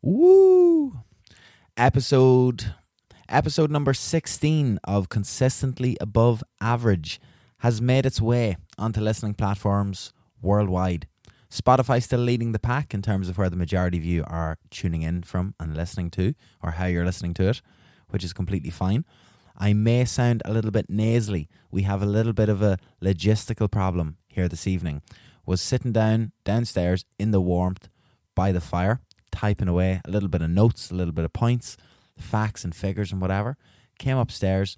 Woo! Episode number 16 of Consistently Above Average has made its way onto listening platforms worldwide. Spotify still leading the pack in terms of where the majority of you are tuning in from and listening to, or how you're listening to it, which is completely fine. I may sound a little bit nasally. We have a little bit of a logistical problem here this evening. Was sitting downstairs in the warmth by the fire, typing away a little bit of notes, a little bit of points, facts and figures and whatever. Came upstairs.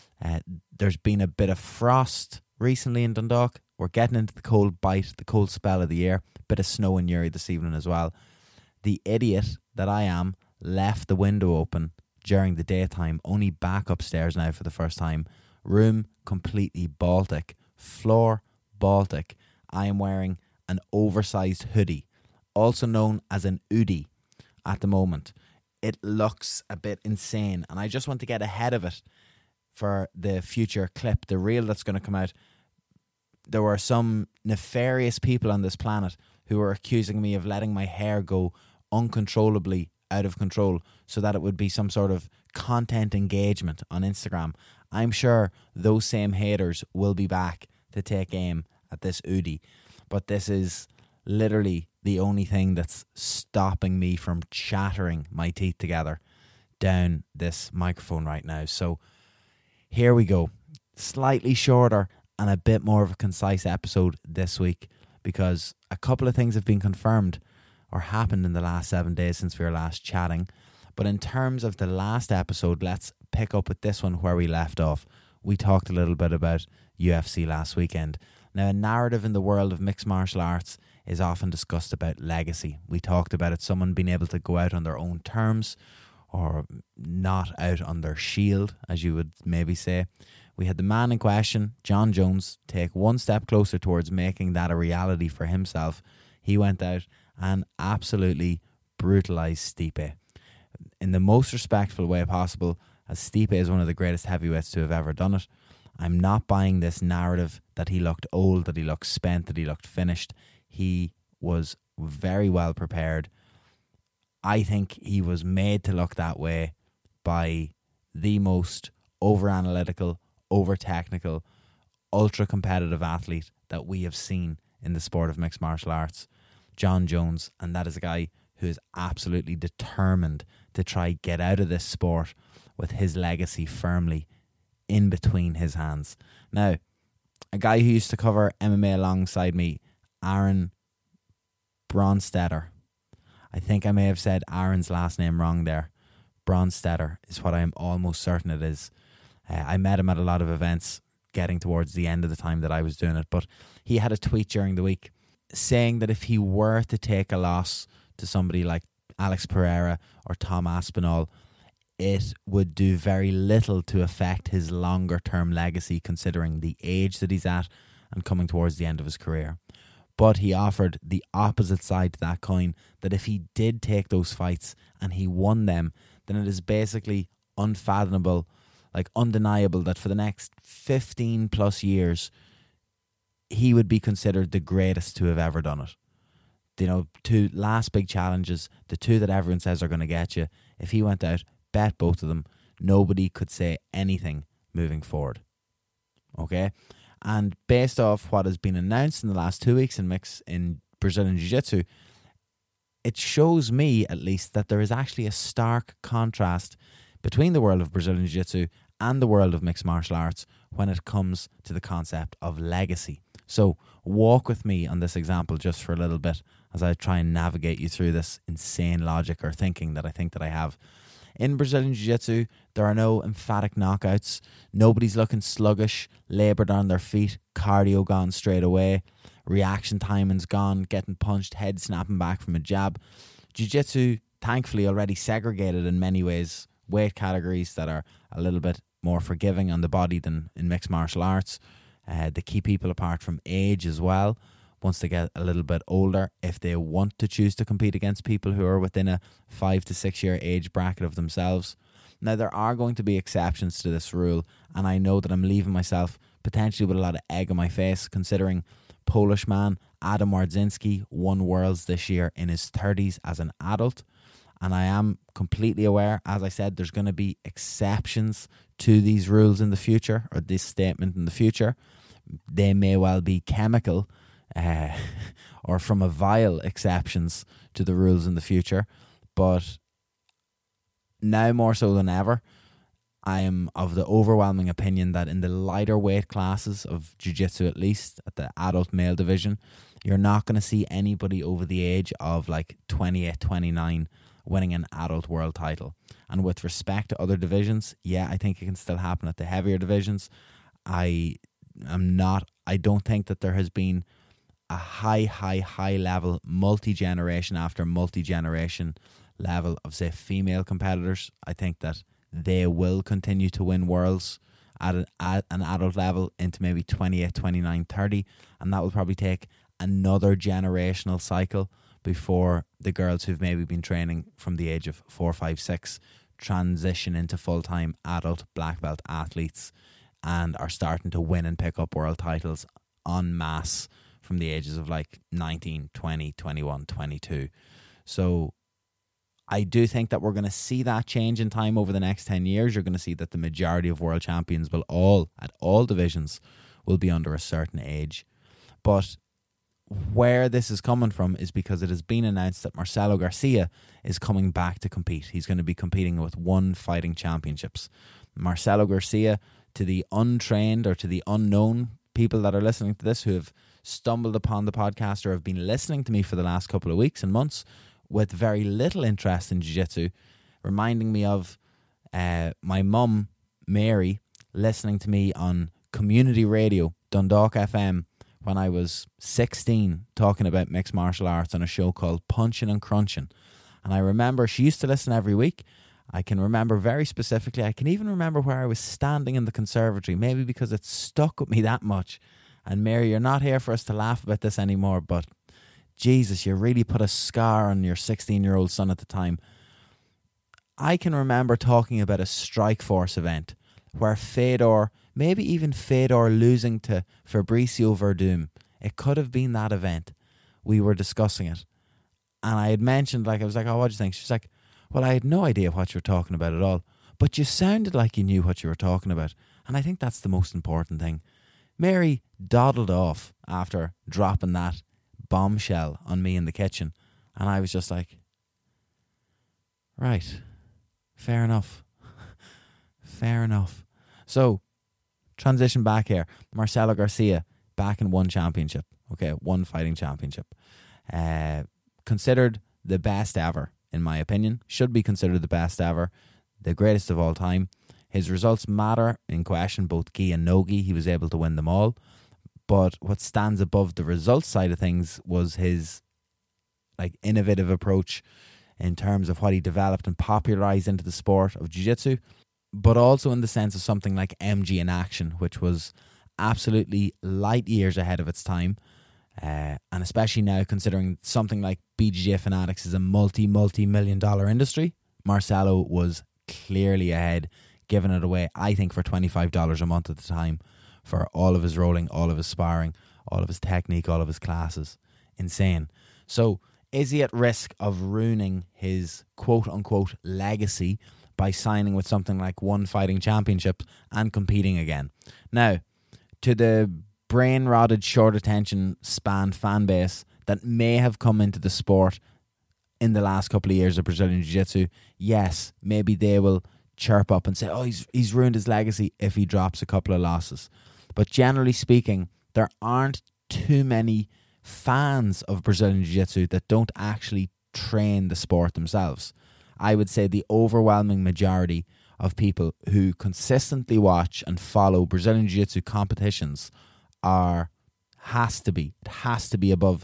There's been a bit of frost recently in Dundalk. We're getting into the cold bite, the cold spell of the year. Bit of snow in Newry this evening as well. The idiot that I am left the window open during the daytime, only back upstairs now for the first time. Room completely Baltic. Floor Baltic. I am wearing an oversized hoodie, also known as an hoodie at the moment. It looks a bit insane, and I just want to get ahead of it for the future clip, the reel that's going to come out. There were some nefarious people on this planet who were accusing me of letting my hair go uncontrollably out of control so that it would be some sort of content engagement on Instagram. I'm sure those same haters will be back to take aim at this hoodie, but this is literally the only thing that's stopping me from chattering my teeth together down this microphone right now. So here we go. Slightly shorter and a bit more of a concise episode this week because a couple of things have been confirmed or happened in the last 7 days since we were last chatting. But in terms of the last episode, let's pick up with this one where we left off. We talked a little bit about UFC last weekend. Now, a narrative in the world of mixed martial arts is often discussed about legacy. We talked about it, someone being able to go out on their own terms or not out on their shield, as you would maybe say. We had the man in question, Jon Jones, take one step closer towards making that a reality for himself. He went out and absolutely brutalised Stipe in the most respectful way possible, as Stipe is one of the greatest heavyweights to have ever done it. I'm not buying this narrative that he looked old, that he looked spent, that he looked finished. He was very well prepared. I think he was made to look that way by the most over-analytical, over-technical, ultra-competitive athlete that we have seen in the sport of mixed martial arts, Jon Jones. And that is a guy who is absolutely determined to try get out of this sport with his legacy firmly in between his hands. Now, a guy who used to cover MMA alongside me, Aaron Bronstetter. I think I may have said Aaron's last name wrong there. Bronstetter is what I am almost certain it is. I met him at a lot of events getting towards the end of the time that I was doing it, but he had a tweet during the week saying that if he were to take a loss to somebody like Alex Pereira or Tom Aspinall, it would do very little to affect his longer term legacy considering the age that he's at and coming towards the end of his career. But he offered the opposite side to that coin, that if he did take those fights and he won them, then it is basically unfathomable, like undeniable, that for the next 15 plus years, he would be considered the greatest to have ever done it. You know, two last big challenges, the two that everyone says are going to get you. If he went out, bet both of them, nobody could say anything moving forward. Okay? And based off what has been announced in the last 2 weeks in Brazilian Jiu-Jitsu, it shows me, at least, that there is actually a stark contrast between the world of Brazilian Jiu-Jitsu and the world of mixed martial arts when it comes to the concept of legacy. So walk with me on this example just for a little bit as I try and navigate you through this insane logic or thinking that I think that I have. In Brazilian Jiu-Jitsu, there are no emphatic knockouts. Nobody's looking sluggish, laboured on their feet, cardio gone straight away, reaction timing's gone, getting punched, head snapping back from a jab. Jiu-Jitsu, thankfully, already segregated in many ways, weight categories that are a little bit more forgiving on the body than in mixed martial arts. They keep people apart from age as well. Once they get a little bit older, if they want to choose to compete against people who are within a 5 to 6 year age bracket of themselves. Now, there are going to be exceptions to this rule, and I know that I'm leaving myself potentially with a lot of egg on my face, considering Polish man Adam Wardzinski won Worlds this year in his 30s as an adult. And I am completely aware, as I said, there's going to be exceptions to these rules in the future, or this statement in the future. They may well be chemical or from a vial exceptions to the rules in the future. But now more so than ever, I am of the overwhelming opinion that in the lighter weight classes of jiu-jitsu, at least at the adult male division, you're not going to see anybody over the age of like 28, 29 winning an adult world title. And with respect to other divisions, yeah, I think it can still happen at the heavier divisions. I don't think that there has been a high level, multi-generation after multi-generation level of, say, female competitors. I think that they will continue to win worlds at an adult level into maybe 28, 29, 30. And that will probably take another generational cycle before the girls who've maybe been training from the age of 4, 5, 6 transition into full-time adult black belt athletes and are starting to win and pick up world titles en masse from the ages of like 19, 20, 21, 22. So I do think that we're going to see that change in time over the next 10 years. You're going to see that the majority of world champions will at all divisions, will be under a certain age. But where this is coming from is because it has been announced that Marcelo Garcia is coming back to compete. He's going to be competing with One Fighting Championships. Marcelo Garcia, to the untrained or to the unknown people that are listening to this who have stumbled upon the podcast or have been listening to me for the last couple of weeks and months with very little interest in jiu-jitsu, reminding me of my mum, Mary, listening to me on community radio, Dundalk FM, when I was 16, talking about mixed martial arts on a show called Punchin' and Crunchin'. And I remember she used to listen every week. I can remember very specifically, I can even remember where I was standing in the conservatory, maybe because it stuck with me that much. And Mary, you're not here for us to laugh about this anymore, but Jesus, you really put a scar on your 16-year-old son at the time. I can remember talking about a Strikeforce event where Fedor, maybe even Fedor losing to Fabricio Verdum, it could have been that event. We were discussing it. And I had mentioned, I was like, oh, what do you think? She's like, well, I had no idea what you were talking about at all. But you sounded like you knew what you were talking about. And I think that's the most important thing. Mary dawdled off after dropping that bombshell on me in the kitchen. And I was just like, right, fair enough. Fair enough. So, transition back here. Marcelo Garcia, back in One Championship. Okay, One Fighting Championship. Considered the best ever, in my opinion. Should be considered the best ever. The greatest of all time. His results matter in question, both gi and no gi. He was able to win them all. But what stands above the results side of things was his innovative approach in terms of what he developed and popularized into the sport of jiu-jitsu, but also in the sense of something like MG in Action, which was absolutely light years ahead of its time. And especially now, considering something like BJJ Fanatics is a multi-million dollar industry, Marcelo was clearly ahead, giving it away, I think, for $25 a month at the time for all of his rolling, all of his sparring, all of his technique, all of his classes. Insane. So, is he at risk of ruining his quote-unquote legacy by signing with something like One Fighting Championship and competing again? Now, to the brain-rotted, short attention span fan base that may have come into the sport in the last couple of years of Brazilian Jiu-Jitsu, yes, maybe they will chirp up and say, oh, he's ruined his legacy if he drops a couple of losses. But generally speaking, there aren't too many fans of Brazilian Jiu-Jitsu that don't actually train the sport themselves. I would say the overwhelming majority of people who consistently watch and follow Brazilian Jiu-Jitsu competitions has to be above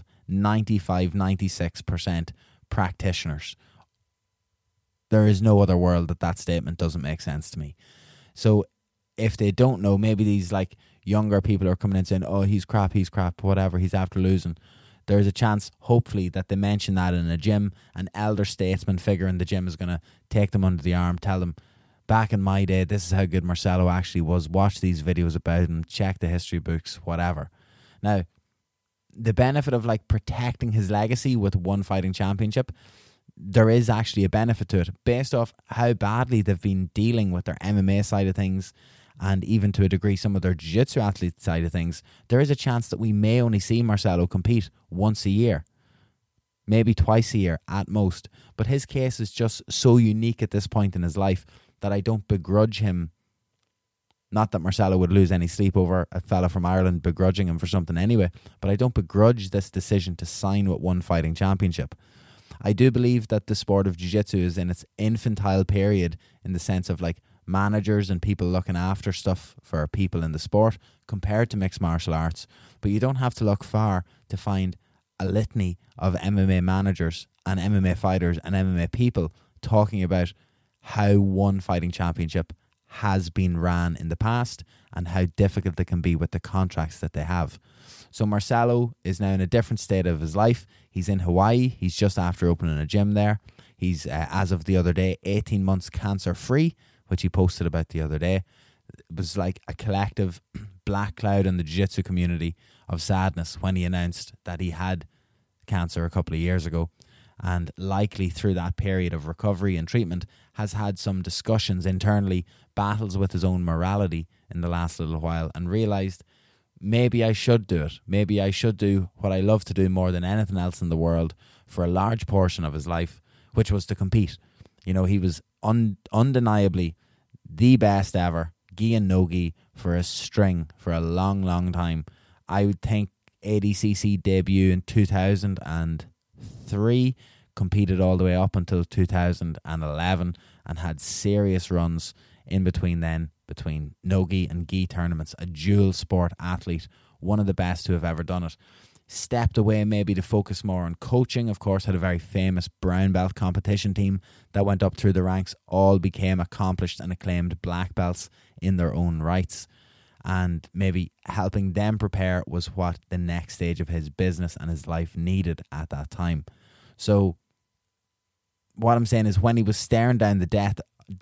95-96% practitioners. There is no other world that statement doesn't make sense to me. So if they don't know, maybe these younger people are coming in saying, oh, he's crap, whatever, he's after losing. There's a chance, hopefully, that they mention that in a gym. An elder statesman figure in the gym is going to take them under the arm, tell them, back in my day, this is how good Marcelo actually was. Watch these videos about him, check the history books, whatever. Now, the benefit of protecting his legacy with One Fighting Championship, there is actually a benefit to it based off how badly they've been dealing with their MMA side of things, and even to a degree some of their jiu-jitsu athlete side of things. There is a chance that we may only see Marcelo compete once a year, maybe twice a year at most. But his case is just so unique at this point in his life that I don't begrudge him. Not that Marcelo would lose any sleep over a fella from Ireland begrudging him for something anyway, but I don't begrudge this decision to sign with One Fighting Championship. I do believe that the sport of jiu-jitsu is in its infantile period in the sense of like managers and people looking after stuff for people in the sport compared to mixed martial arts. But you don't have to look far to find a litany of MMA managers and MMA fighters and MMA people talking about how One Fighting Championship has been ran in the past and how difficult it can be with the contracts that they have. So Marcelo is now in a different state of his life. He's in Hawaii. He's just after opening a gym there. He's, as of the other day, 18 months cancer-free, which he posted about the other day. It was like a collective black cloud in the jiu-jitsu community of sadness when he announced that he had cancer a couple of years ago, and likely through that period of recovery and treatment has had some discussions internally, battles with his own morality in the last little while, and realised maybe I should do it. Maybe I should do what I love to do more than anything else in the world for a large portion of his life, which was to compete. You know, he was undeniably the best ever, gi and no gi, for a string for a long, long time. I would think ADCC debut in 2003, competed all the way up until 2011 and had serious runs in between then, between no-gi and gi tournaments. A dual sport athlete, one of the best to have ever done it. Stepped away maybe to focus more on coaching. Of course, had a very famous brown belt competition team that went up through the ranks, all became accomplished and acclaimed black belts in their own rights. And maybe helping them prepare was what the next stage of his business and his life needed at that time. So what I'm saying is, when he was staring down death,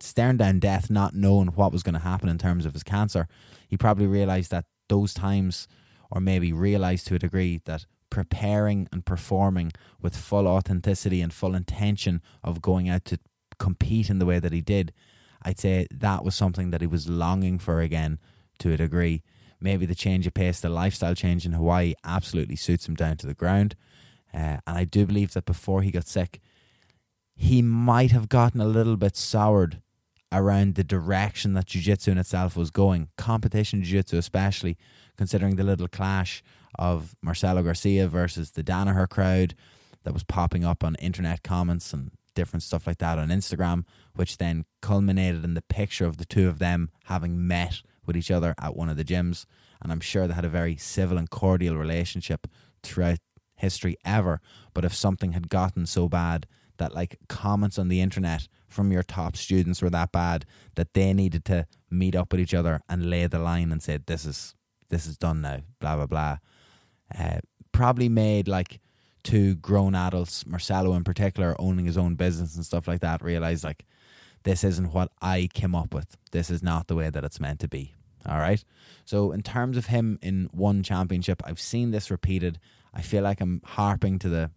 not knowing what was going to happen in terms of his cancer, he probably realised that those times, or maybe realised to a degree, that preparing and performing with full authenticity and full intention of going out to compete in the way that he did, I'd say that was something that he was longing for again to a degree. Maybe the change of pace, the lifestyle change in Hawaii absolutely suits him down to the ground. And I do believe that before he got sick, he might have gotten a little bit soured around the direction that jiu-jitsu in itself was going. Competition jiu-jitsu especially, considering the little clash of Marcelo Garcia versus the Danaher crowd that was popping up on internet comments and different stuff like that on Instagram, which then culminated in the picture of the two of them having met with each other at one of the gyms. And I'm sure they had a very civil and cordial relationship throughout history ever. But if something had gotten so bad that like comments on the internet from your top students were that bad that they needed to meet up with each other and lay the line and say, this is done now, blah, blah, blah. Probably made like two grown adults, Marcelo in particular, owning his own business and stuff like that, realize like, this isn't what I came up with. This is not the way that it's meant to be. All right. So in terms of him in one championship, I've seen this repeated. I feel like I'm harping to the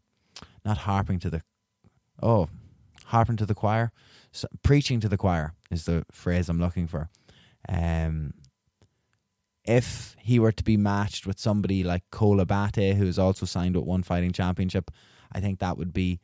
choir. So, preaching to the choir is the phrase I'm looking for. If he were to be matched with somebody like Cole Abate, who is also signed with One Fighting Championship, I think that would be...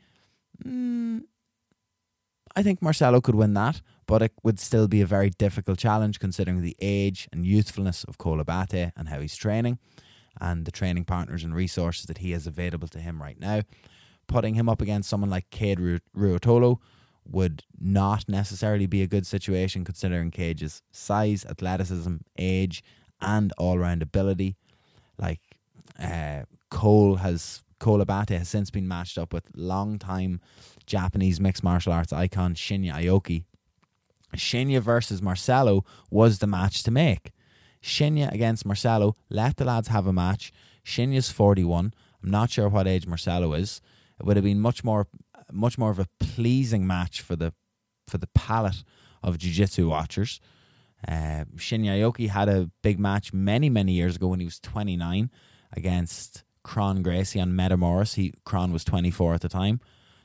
I think Marcelo could win that, but it would still be a very difficult challenge considering the age and youthfulness of Cole Abate and how he's training and the training partners and resources that he has available to him right now. Putting him up against someone like Cade Ruotolo would not necessarily be a good situation considering Cage's size, athleticism, age, and all-round ability. Like Cole Abate has since been matched up with long-time Japanese mixed martial arts icon Shinya Aoki. Shinya versus Marcelo was the match to make. Shinya against Marcelo, let the lads have a match. Shinya's 41. I'm not sure what age Marcelo is. It would have been much more of a pleasing match for the palate of jiu-jitsu watchers. Shinya Aoki had a big match many years ago when he was 29 against Kron Gracie on Metamoris. Kron was 24 at the time.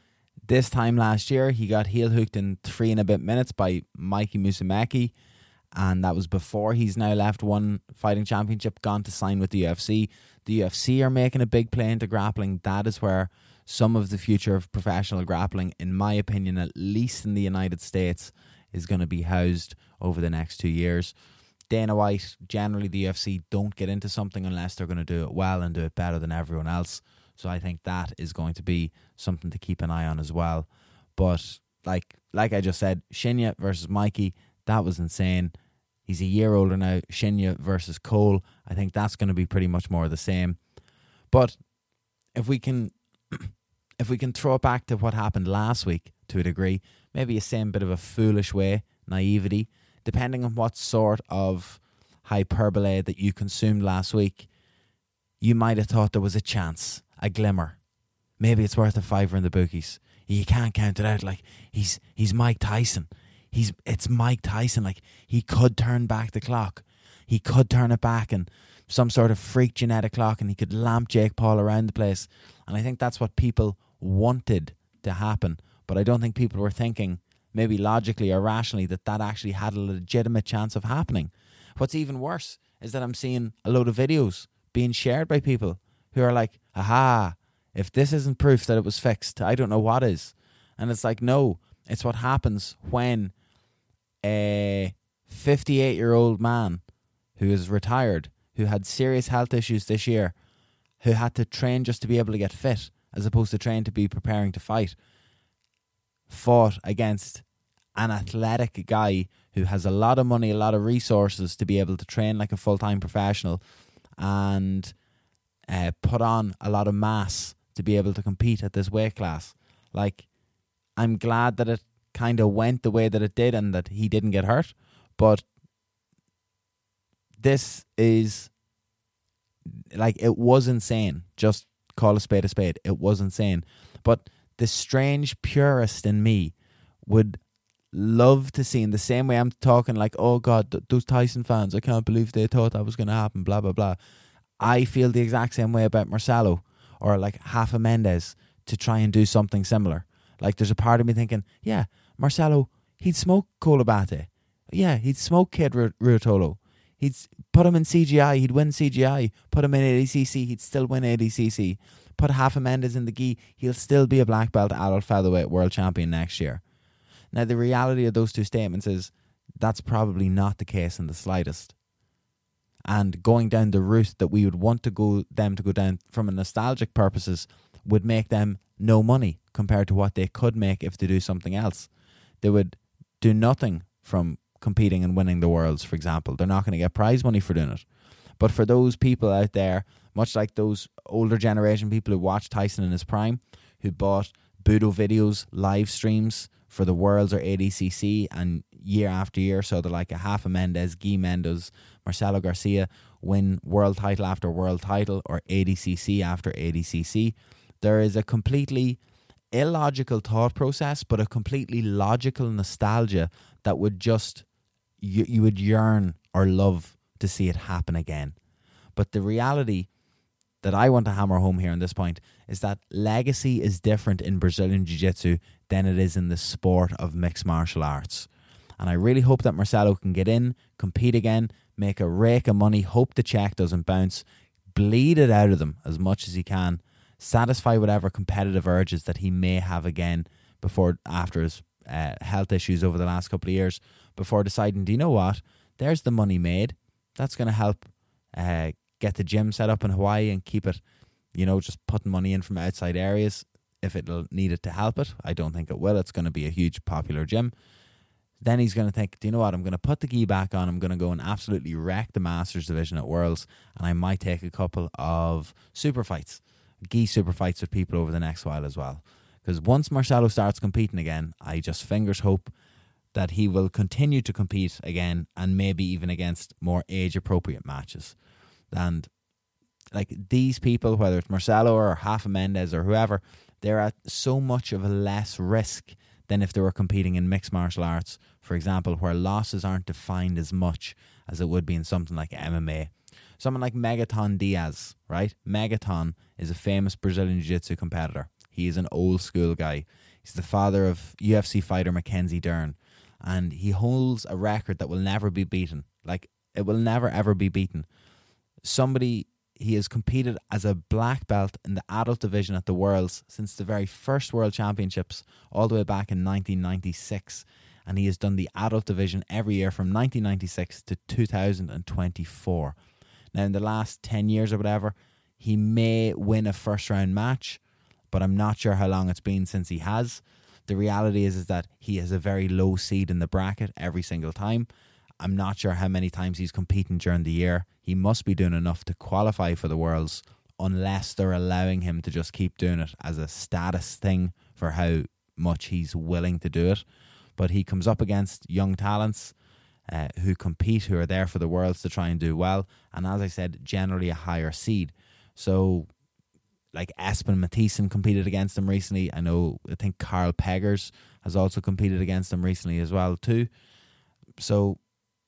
This time last year, he got heel hooked in 3 and a bit minutes by Mikey Musumeci, and that was before he's now left One Fighting Championship, gone to sign with the UFC. The UFC are making a big play into grappling. That is where some of the future of professional grappling, in my opinion, at least in the United States, is going to be housed over the next 2 years. Dana White, generally the UFC don't get into something unless they're going to do it well and do it better than everyone else. So I think that is going to be something to keep an eye on as well. But like I just said, Shinya versus Mikey, that was insane. He's a year older now. Shinya versus Cole, I think that's going to be pretty much more of the same. But if we can throw it back to what happened last week to a degree, maybe a same bit of a foolish way, naivety, depending on what sort of hyperbole that you consumed last week, you might have thought there was a chance, a glimmer. Maybe it's worth a $5 in the bookies. You can't count it out. Like, he's Mike Tyson. It's Mike Tyson. Like, he could turn back the clock. He could turn it back and some sort of freak genetic clock, and he could lamp Jake Paul around the place. And I think that's what people wanted to happen. But I don't think people were thinking, maybe logically or rationally, that actually had a legitimate chance of happening. What's even worse is that I'm seeing a load of videos being shared by people who are like, aha, if this isn't proof that it was fixed, I don't know what is. And it's like, no, it's what happens when a 58-year-old man who is retired, who had serious health issues this year, who had to train just to be able to get fit as opposed to train to be preparing to fight, fought against an athletic guy who has a lot of money, a lot of resources to be able to train like a full-time professional and put on a lot of mass to be able to compete at this weight class. Like, I'm glad that it kind of went the way that it did and that he didn't get hurt, but this is, like, it was insane. Just call a spade a spade. It was insane. But the strange purist in me would love to see, in the same way I'm talking like, oh God, those Tyson fans, I can't believe they thought that was going to happen, blah, blah, blah. I feel the exact same way about Marcelo or like Rafa Mendes to try and do something similar. Like, there's a part of me thinking, yeah, Marcelo, he'd smoke Colabate. Yeah, he'd smoke Kid Ruotolo. He'd put him in CGI, he'd win CGI. Put him in ADCC, he'd still win ADCC. Put Rafa Mendes in the gi, he'll still be a black belt adult featherweight world champion next year. Now, the reality of those two statements is that's probably not the case in the slightest. And going down the route that we would want them to go down from a nostalgic purposes would make them no money compared to what they could make if they do something else. They would do nothing from competing and winning the Worlds, for example. They're not going to get prize money for doing it. But for those people out there, much like those older generation people who watched Tyson in his prime, who bought Budo videos, live streams for the Worlds or ADCC, and year after year saw the like a Rafa Mendes, Guy Mendes, Marcelo Garcia win world title after world title or ADCC after ADCC. There is a completely illogical thought process, but a completely logical nostalgia that would just, you would yearn or love to see it happen again. But the reality that I want to hammer home here on this point is that legacy is different in Brazilian Jiu-Jitsu than it is in the sport of mixed martial arts. And I really hope that Marcelo can get in, compete again, make a rake of money, hope the check doesn't bounce, bleed it out of them as much as he can, satisfy whatever competitive urges that he may have again after his health issues over the last couple of years, before deciding, do you know what, there's the money made. That's going to help get the gym set up in Hawaii and keep it, just putting money in from outside areas if it'll need it to help it. I don't think it will. It's going to be a huge popular gym. Then he's going to think, do you know what, I'm going to put the gi back on, I'm going to go and absolutely wreck the Masters division at Worlds, and I might take a couple of super fights, gi super fights with people over the next while as well. Because once Marcelo starts competing again, I just fingers hope that he will continue to compete again, and maybe even against more age-appropriate matches. And like these people, whether it's Marcelo or Rafa Mendes or whoever, they're at so much of a less risk than if they were competing in mixed martial arts, for example, where losses aren't defined as much as it would be in something like MMA. Someone like Megaton Diaz, right? Megaton is a famous Brazilian Jiu-Jitsu competitor. He is an old school guy. He's the father of UFC fighter Mackenzie Dern, and he holds a record that will never be beaten. Like, it will never ever be beaten. He has competed as a black belt in the adult division at the Worlds since the very first World Championships, all the way back in 1996. And he has done the adult division every year from 1996 to 2024. Now, in the last 10 years or whatever, he may win a first round match, but I'm not sure how long it's been since he has. The reality is that he has a very low seed in the bracket every single time. I'm not sure how many times he's competing during the year. He must be doing enough to qualify for the Worlds, unless they're allowing him to just keep doing it as a status thing for how much he's willing to do it. But he comes up against young talents who compete, who are there for the Worlds to try and do well. And as I said, generally a higher seed. So, like Espen Mathisen competed against him recently. I think Carl Peggers has also competed against him recently as well too. So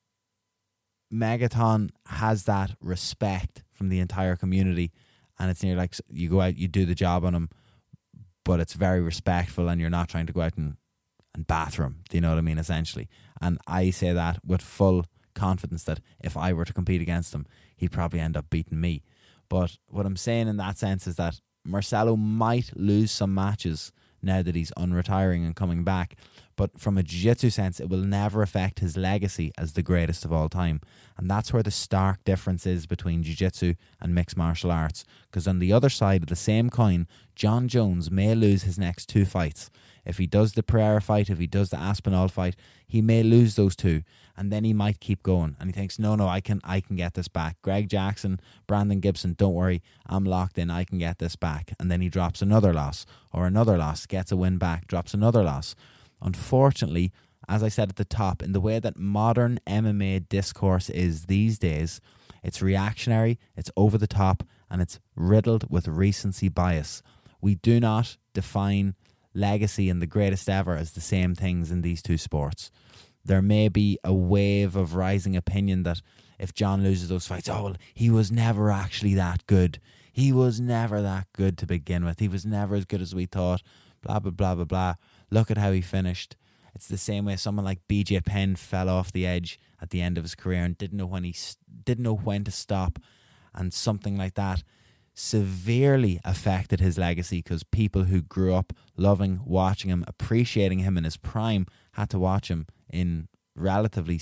Megaton has that respect from the entire community, and it's near like you go out, you do the job on him, but it's very respectful, and you're not trying to go out and batter him. Do you know what I mean? Essentially. And I say that with full confidence that if I were to compete against him, he'd probably end up beating me. But what I'm saying in that sense is that Marcelo might lose some matches now that he's unretiring and coming back. But from a jiu-jitsu sense, it will never affect his legacy as the greatest of all time. And that's where the stark difference is between jiu-jitsu and mixed martial arts. Because on the other side of the same coin, Jon Jones may lose his next 2 fights. If he does the Pereira fight, if he does the Aspinall fight, he may lose those 2. And then he might keep going. And he thinks, no, I can get this back. Greg Jackson, Brandon Gibson, don't worry, I'm locked in, I can get this back. And then he drops another loss, or another loss, gets a win back, drops another loss. Unfortunately, as I said at the top, in the way that modern MMA discourse is these days, it's reactionary, it's over the top, and it's riddled with recency bias. We do not define legacy and the greatest ever as the same things in these two sports. There may be a wave of rising opinion that if Jon loses those fights, he was never actually that good. He was never that good to begin with. He was never as good as we thought. Blah, blah, blah, blah, blah. Look at how he finished. It's the same way someone like BJ Penn fell off the edge at the end of his career and didn't know when to stop, and something like that severely affected his legacy because people who grew up loving, watching him, appreciating him in his prime had to watch him in relatively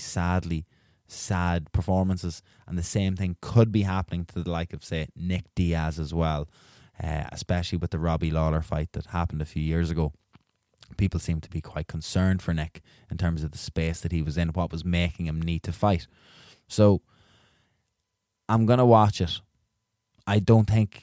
sad performances. And the same thing could be happening to the like of, say, Nick Diaz as well, especially with the Robbie Lawler fight that happened a few years ago. People seem to be quite concerned for Nick in terms of the space that he was in, what was making him need to fight. So I'm going to watch it. I don't think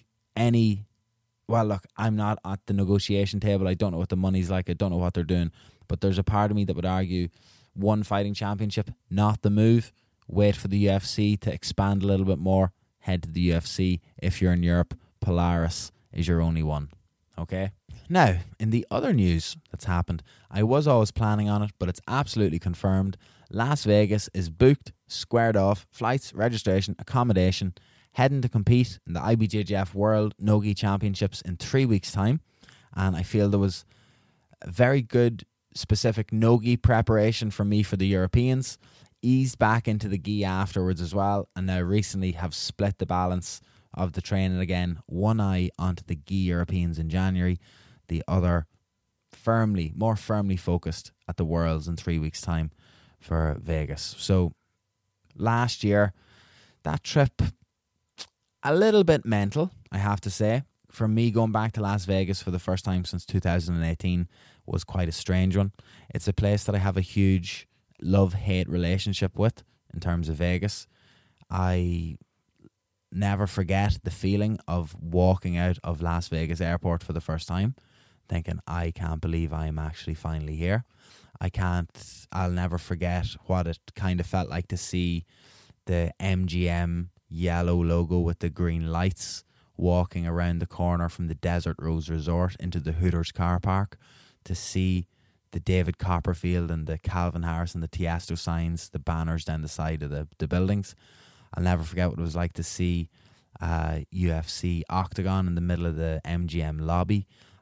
I'm not at the negotiation table. I don't know what the money's like. I don't know what they're doing. But there's a part of me that would argue one fighting championship, not the move. Wait for the UFC to expand a little bit more. Head to the UFC. If you're in Europe, Polaris is your only one. Okay? Now, in the other news that's happened, I was always planning on it, but it's absolutely confirmed. Las Vegas is booked, squared off, flights, registration, accommodation, heading to compete in the IBJJF World Nogi Championships in 3 weeks' time. And I feel there was a very good specific Nogi preparation for me for the Europeans. Eased back into the gi afterwards as well, and now recently have split the balance of the training again. One eye onto the gi Europeans in January, the other more firmly focused at the Worlds in 3 weeks' time for Vegas. So last year, that trip, a little bit mental, I have to say. For me, going back to Las Vegas for the first time since 2018 was quite a strange one. It's a place that I have a huge love-hate relationship with in terms of Vegas. I never forget the feeling of walking out of Las Vegas airport for the first time, thinking, I can't believe I am actually finally here. I'll never forget what it kind of felt like to see the MGM yellow logo with the green lights walking around the corner from the Desert Rose Resort into the Hooters car park, to see the David Copperfield and the Calvin Harris and the Tiesto signs, the banners down the side of the buildings. I'll never forget what it was like to see UFC Octagon in the middle of the MGM lobby.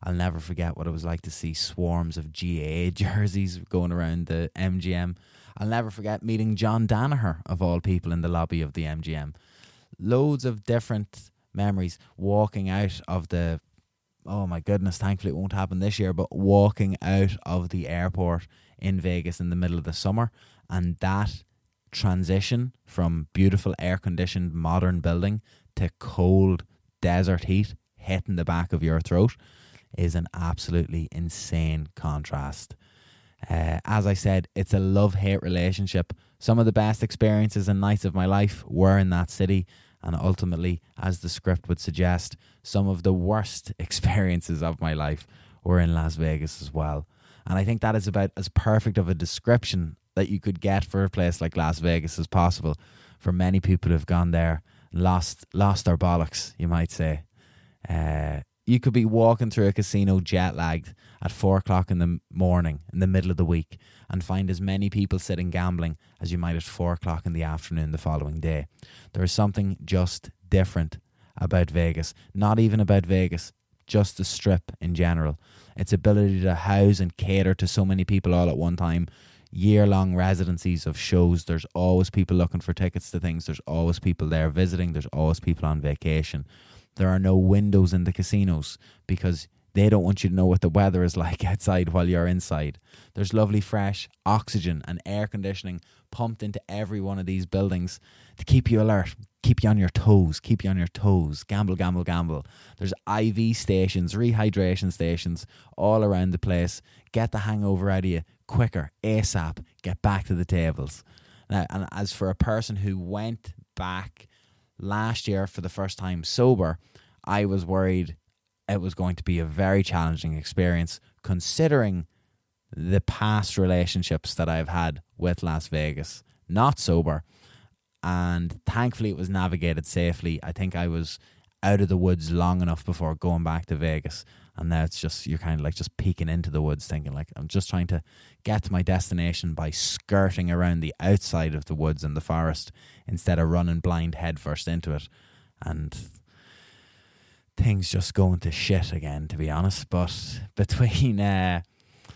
I'll never forget what it was like to see swarms of GAA jerseys going around the MGM. I'll never forget meeting John Danaher, of all people, in the lobby of the MGM. Loads of different memories walking out of the, oh my goodness, thankfully it won't happen this year, but walking out of the airport in Vegas in the middle of the summer, and that transition from beautiful air-conditioned modern building to cold desert heat hitting the back of your throat is an absolutely insane contrast. As I said, it's a love-hate relationship. Some of the best experiences and nights of my life were in that city, and ultimately, as the script would suggest, some of the worst experiences of my life were in Las Vegas as well. And I think that is about as perfect of a description that you could get for a place like Las Vegas as possible. For many people who've gone there, lost their bollocks, you might say. You could be walking through a casino jet lagged at 4 o'clock in the morning in the middle of the week and find as many people sitting gambling as you might at 4 o'clock in the afternoon the following day. There is something just different about Vegas. Not even about Vegas, just the Strip in general. Its ability to house and cater to so many people all at one time. Year-long residencies of shows. There's always people looking for tickets to things. There's always people there visiting. There's always people on vacation. There are no windows in the casinos because they don't want you to know what the weather is like outside while you're inside. There's lovely fresh oxygen and air conditioning pumped into every one of these buildings to keep you alert, keep you on your toes, gamble, gamble, gamble. There's IV stations, rehydration stations all around the place. Get the hangover out of you quicker, ASAP, get back to the tables. Now, and as for a person who went back last year for the first time sober, I was worried it was going to be a very challenging experience considering the past relationships that I've had with Las Vegas, not sober. And thankfully it was navigated safely. I think I was out of the woods long enough before going back to Vegas. And now it's just, you're kind of like just peeking into the woods thinking like, I'm just trying to get to my destination by skirting around the outside of the woods and the forest instead of running blind headfirst into it. And things just going to shit again, to be honest. But between I've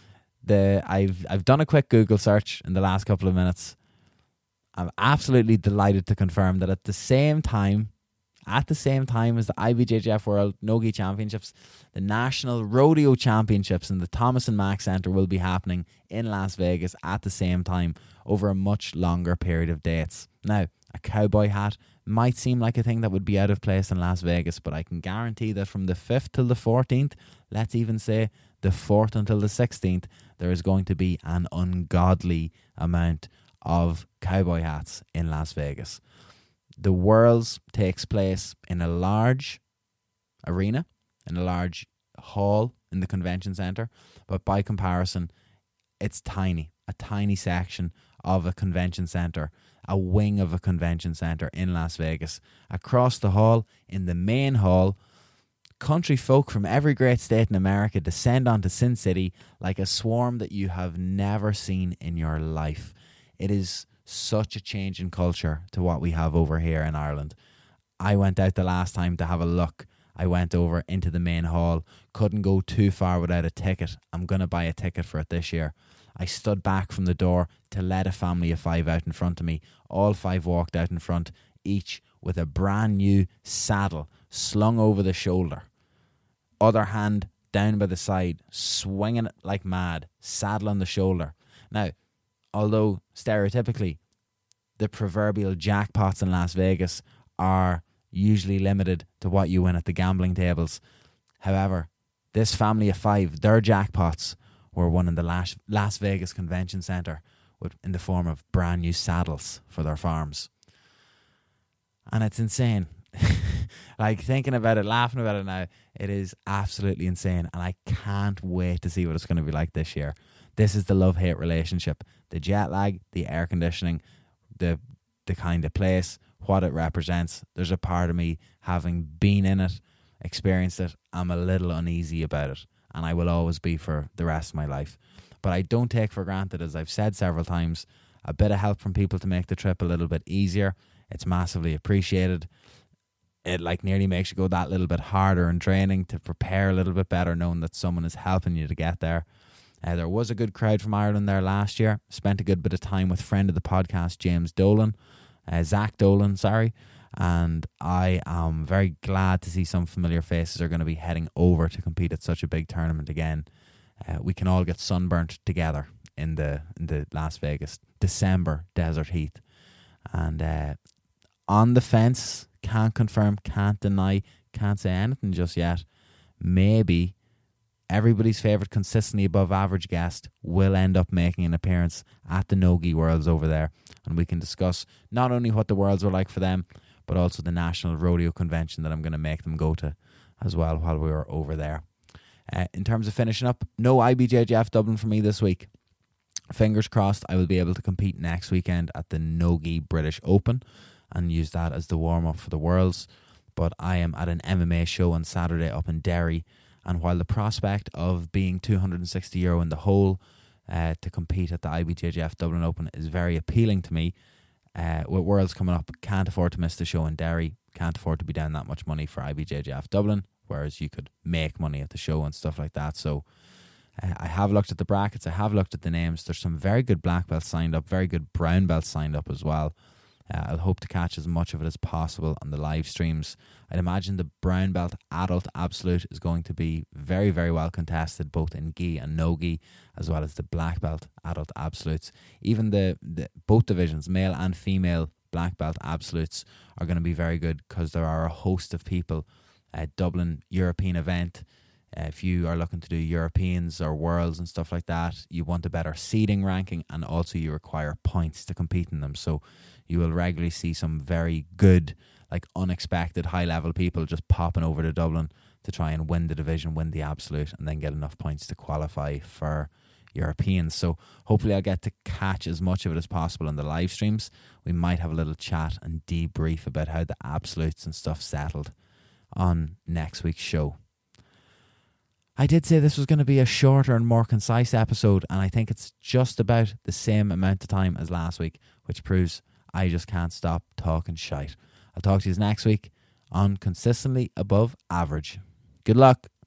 done a quick Google search in the last couple of minutes. I'm absolutely delighted to confirm that at the same time as the IBJJF World Nogi Championships, the National Rodeo Championships in the Thomas and Mack Centre will be happening in Las Vegas at the same time over a much longer period of dates. Now, a cowboy hat might seem like a thing that would be out of place in Las Vegas, but I can guarantee that from the 5th till the 14th, let's even say the 4th until the 16th, there is going to be an ungodly amount of cowboy hats in Las Vegas. The Worlds takes place in a large arena, in a large hall in the convention center, but by comparison, it's tiny, a tiny section of a convention center, a wing of a convention center in Las Vegas. Across the hall, in the main hall, country folk from every great state in America descend onto Sin City like a swarm that you have never seen in your life. It is such a change in culture to what we have over here in Ireland. I went out the last time to have a look. I went over into the main hall. Couldn't go too far without a ticket. I'm going to buy a ticket for it this year. I stood back from the door to let a family of 5 out in front of me. All 5 walked out in front, each with a brand new saddle slung over the shoulder. Other hand down by the side, swinging it like mad, saddle on the shoulder. Now, although stereotypically the proverbial jackpots in Las Vegas are usually limited to what you win at the gambling tables. However, this family of 5, their jackpots were won in the Las Vegas Convention Center in the form of brand new saddles for their farms. And it's insane. Like, thinking about it, laughing about it now, it is absolutely insane. And I can't wait to see what it's going to be like this year. This is the love-hate relationship. The jet lag, the air conditioning, the kind of place, what it represents. There's a part of me, having been in it, experienced it, I'm a little uneasy about it. And I will always be for the rest of my life. But I don't take for granted, as I've said several times, a bit of help from people to make the trip a little bit easier. It's massively appreciated. it like nearly makes you go that little bit harder in training to prepare a little bit better, knowing that someone is helping you to get there. There was a good crowd from Ireland there last year. Spent a good bit of time with friend of the podcast, James Dolan, Zach Dolan, sorry. And I am very glad to see some familiar faces are going to be heading over to compete at such a big tournament again. We can all get sunburnt together in the Las Vegas December desert heat. And on the fence, can't confirm, can't deny, can't say anything just yet. Maybe everybody's favourite consistently above average guest will end up making an appearance at the Nogi Worlds over there. And we can discuss not only what the Worlds were like for them, but also the National Rodeo Convention that I'm going to make them go to as well while we were over there. In terms of finishing up, no IBJJF Dublin for me this week. Fingers crossed I will be able to compete next weekend at the Nogi British Open and use that as the warm-up for the Worlds. But I am at an MMA show on Saturday up in Derry, and while the prospect of being €260 in the hole to compete at the IBJJF Dublin Open is very appealing to me, with Worlds coming up, can't afford to miss the show in Derry, can't afford to be down that much money for IBJJF Dublin, whereas you could make money at the show and stuff like that. So I have looked at the brackets, I have looked at the names. There's some very good black belts signed up, very good brown belts signed up as well. I'll hope to catch as much of it as possible on the live streams. I'd imagine the brown belt adult absolute is going to be very, very well contested, both in gi and no gi, as well as the black belt adult absolutes. Even the both divisions, male and female black belt absolutes, are going to be very good because there are a host of people at Dublin European event. If you are looking to do Europeans or Worlds and stuff like that, you want a better seeding ranking, and also you require points to compete in them. So you will regularly see some very good, like unexpected high-level people just popping over to Dublin to try and win the division, win the absolute, and then get enough points to qualify for Europeans. So hopefully I'll get to catch as much of it as possible on the live streams. We might have a little chat and debrief about how the absolutes and stuff settled on next week's show. I did say this was going to be a shorter and more concise episode, and I think it's just about the same amount of time as last week, which proves I just can't stop talking shite. I'll talk to you next week on Consistently Above Average. Good luck.